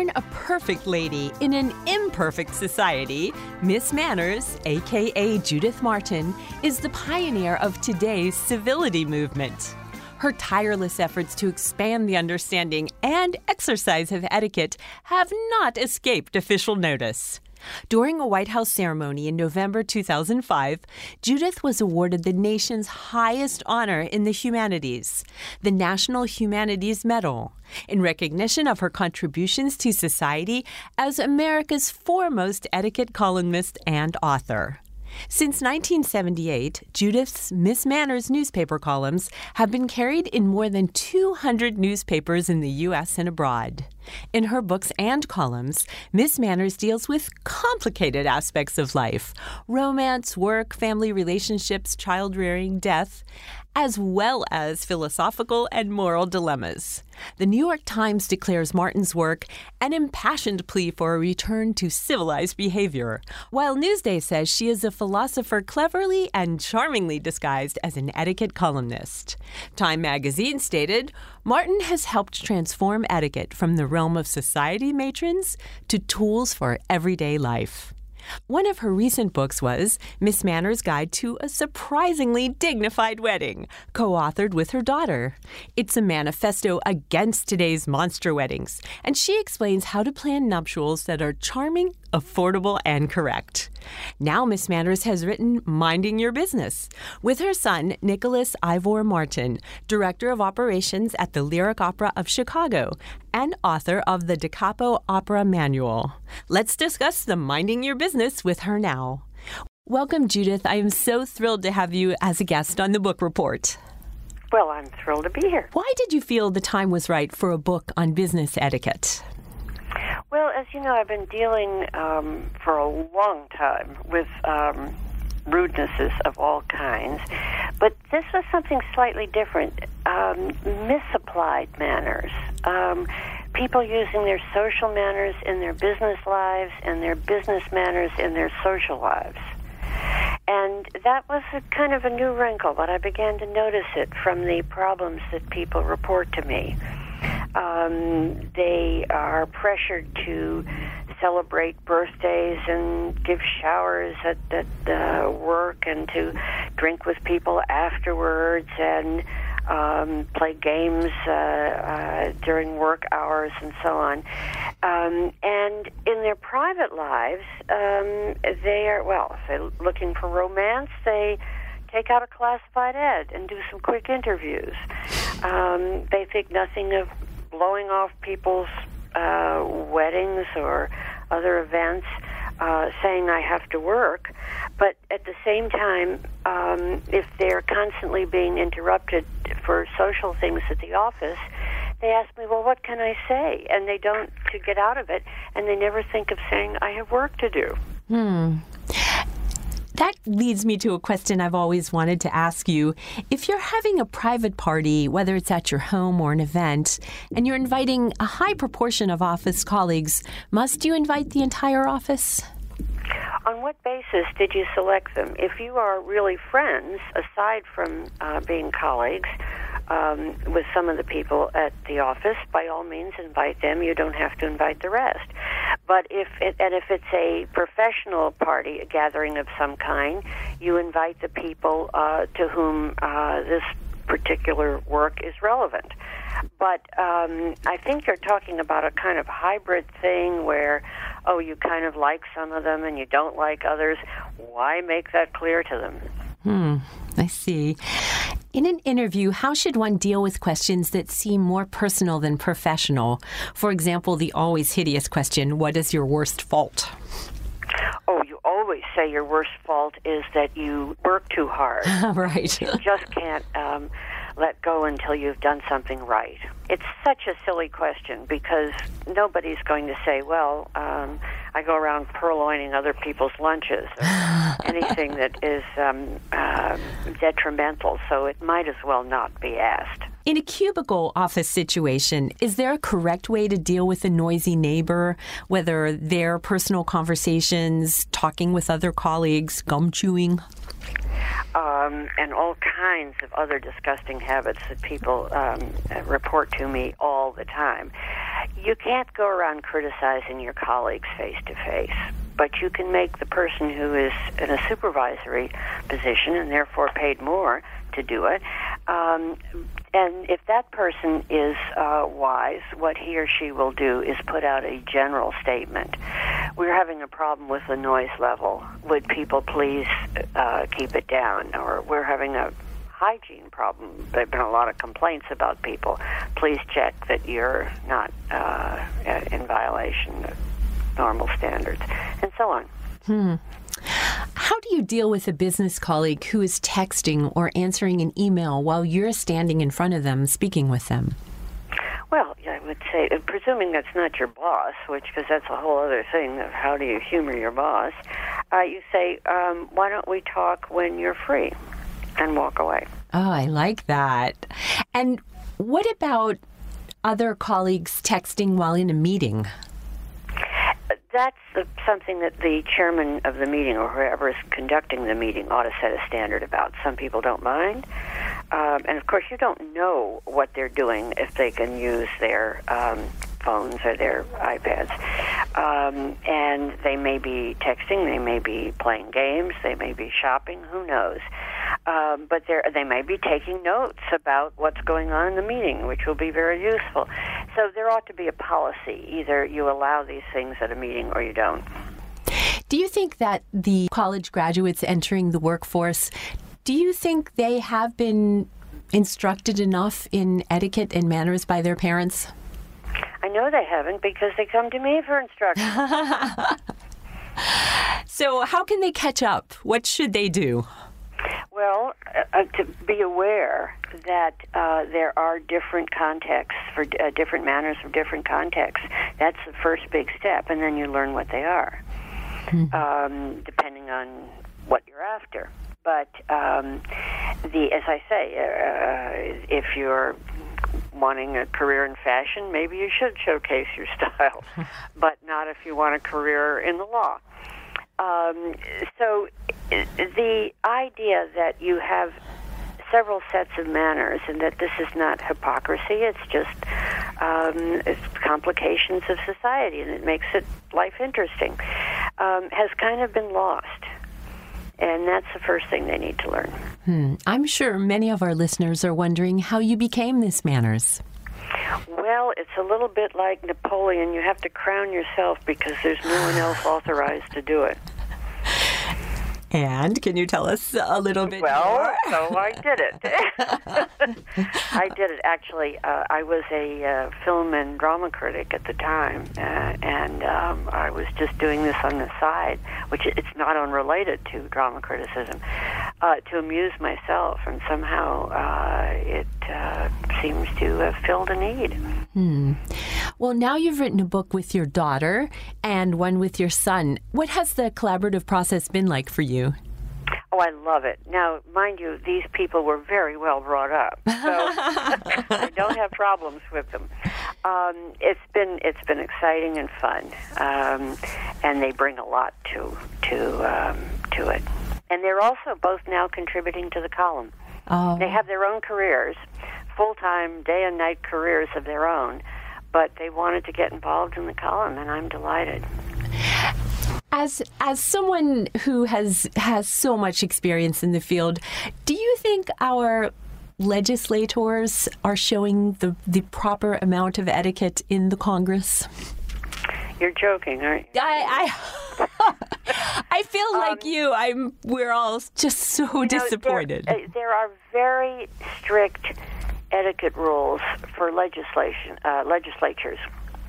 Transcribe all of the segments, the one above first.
Born a perfect lady in an imperfect society, Miss Manners, a.k.a. Judith Martin, is the pioneer of today's civility movement. Her tireless efforts to expand the understanding and exercise of etiquette have not escaped official notice. During a White House ceremony in November 2005, Judith was awarded the nation's highest honor in the humanities, the National Humanities Medal, in recognition of her contributions to society as America's foremost etiquette columnist and author. Since 1978, Judith's Miss Manners newspaper columns have been carried in more than 200 newspapers in the U.S. and abroad. In her books and columns, Miss Manners deals with complicated aspects of life: romance, work, family relationships, child-rearing, death, as well as philosophical and moral dilemmas. The New York Times declares Martin's work an impassioned plea for a return to civilized behavior, while Newsday says she is a philosopher cleverly and charmingly disguised as an etiquette columnist. Time magazine stated, Martin has helped transform etiquette from the realm of society matrons to tools for everyday life. One of her recent books was Miss Manners' Guide to a Surprisingly Dignified Wedding, co-authored with her daughter. It's a manifesto against today's monster weddings, and she explains how to plan nuptials that are charming, affordable, and correct. Now Miss Manners has written Minding Your Business with her son, Nicholas Ivor Martin, Director of Operations at the Lyric Opera of Chicago and author of the Da Capo Opera Manual. Let's discuss the Minding Your Business with her now. Welcome, Judith. I am so thrilled to have you as a guest on the Book Report. Well, I'm thrilled to be here. Why did you feel the time was right for a book on business etiquette? Well, as you know, I've been dealing for a long time with rudenesses of all kinds, but this was something slightly different, misapplied manners, people using their social manners in their business lives and their business manners in their social lives. And that was a kind of a new wrinkle, but I began to notice it from the problems that people report to me. They are pressured to celebrate birthdays and give showers at work and to drink with people afterwards and play games during work hours and so on. And in their private lives, if they're looking for romance, they take out a classified ad and do some quick interviews. They think nothing of blowing off people's weddings or other events, saying I have to work. But at the same time, if they're constantly being interrupted for social things at the office, they ask me, well, what can I say? And they don't to get out of it, and they never think of saying, I have work to do. That leads me to a question I've always wanted to ask you. If you're having a private party, whether it's at your home or an event, and you're inviting a high proportion of office colleagues, must you invite the entire office? On what basis did you select them? If you are really friends, aside from being colleagues, with some of the people at the office, by all means invite them. You don't have to invite the rest. But if it's a professional party, a gathering of some kind, you invite the people to whom this particular work is relevant. But I think you're talking about a kind of hybrid thing where, you kind of like some of them and you don't like others. Why make that clear to them? I see. In an interview, how should one deal with questions that seem more personal than professional? For example, the always hideous question, what is your worst fault? Oh, you always say your worst fault is that you work too hard. Right. You just can't let go until you've done something right. It's such a silly question because nobody's going to say, I go around purloining other people's lunches or anything that is detrimental, so it might as well not be asked. In a cubicle office situation, is there a correct way to deal with a noisy neighbor, whether their personal conversations, talking with other colleagues, gum chewing? And all kinds of other disgusting habits that people report to me all the time. You can't go around criticizing your colleagues face to face, but you can make the person who is in a supervisory position and therefore paid more to do it. And if that person is wise, what he or she will do is put out a general statement. We're having a problem with the noise level. Would people please keep it down? Or we're having a hygiene problem. There have been a lot of complaints about people. Please check that you're not in violation of normal standards, and so on. How do you deal with a business colleague who is texting or answering an email while you're standing in front of them speaking with them? Well, I would say, presuming that's not your boss, because that's a whole other thing of how do you humor your boss, you say, why don't we talk when you're free, and walk away. Oh, I like that. And what about other colleagues texting while in a meeting? That's something that the chairman of the meeting or whoever is conducting the meeting ought to set a standard about. Some people don't mind. And, of course, you don't know what they're doing if they can use their phones or their iPads. And they may be texting, they may be playing games, they may be shopping, who knows. But they may be taking notes about what's going on in the meeting, which will be very useful. So there ought to be a policy. Either you allow these things at a meeting or you don't. Do you think that the college graduates entering the workforce, do you think they have been instructed enough in etiquette and manners by their parents? I know they haven't because they come to me for instruction. So how can they catch up? What should they do? Well, to be aware that there are different contexts for different manners for different contexts. That's the first big step, and then you learn what they are, depending on what you're after. But as I say, if you're wanting a career in fashion, maybe you should showcase your style, but not if you want a career in the law. So the idea that you have several sets of manners and that this is not hypocrisy, it's just it's complications of society, and it makes life interesting, has kind of been lost. And that's the first thing they need to learn. I'm sure many of our listeners are wondering how you became this manners. Well, it's a little bit like Napoleon. You have to crown yourself because there's no one else authorized to do it. And can you tell us a little bit more? So I did it. I did it. Actually, I was a film and drama critic at the time, and I was just doing this on the side, which it's not unrelated to drama criticism, to amuse myself, and somehow it seems to have filled a need. Well, now you've written a book with your daughter and one with your son. What has the collaborative process been like for you? Oh, I love it. Now, mind you, these people were very well brought up, so I don't have problems with them. It's been exciting and fun, and they bring a lot to it. And they're also both now contributing to the column. Oh. They have their own careers, full-time, day and night careers of their own, but they wanted to get involved in the column, and I'm delighted. As someone who has so much experience in the field, do you think our legislators are showing the proper amount of etiquette in the Congress? You're joking, aren't you? I feel like you. We're all just so disappointed. There are very strict etiquette rules for legislatures,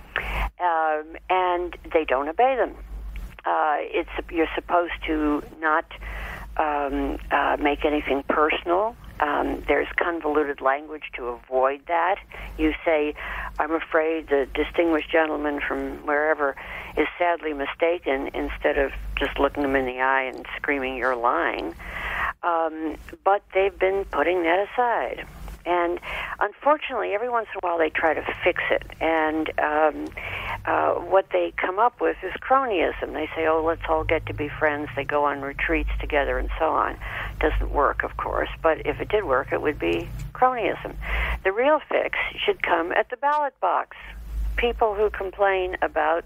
and they don't obey them. You're supposed to not make anything personal. There's convoluted language to avoid that. You say, I'm afraid the distinguished gentleman from wherever is sadly mistaken, instead of just looking them in the eye and screaming, you're lying. But they've been putting that aside. And unfortunately, every once in a while they try to fix it. And what they come up with is cronyism. They say, oh, let's all get to be friends. They go on retreats together and so on. Doesn't work, of course, but if it did work, it would be cronyism. The real fix should come at the ballot box. people who complain about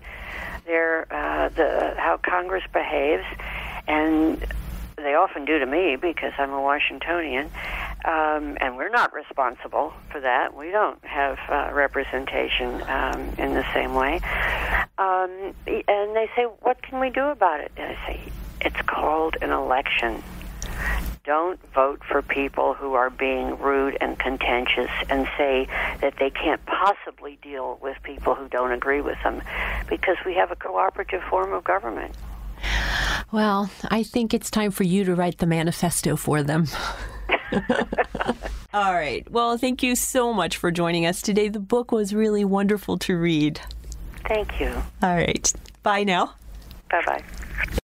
how Congress behaves, and they often do to me because I'm a Washingtonian, and we're not responsible for that. We don't have representation in the same way. And they say, what can we do about it? And I say, it's called an election. Don't vote for people who are being rude and contentious and say that they can't possibly deal with people who don't agree with them, because we have a cooperative form of government. Well, I think it's time for you to write the manifesto for them. All right. Well, thank you so much for joining us today. The book was really wonderful to read. Thank you. All right. Bye now. Bye-bye.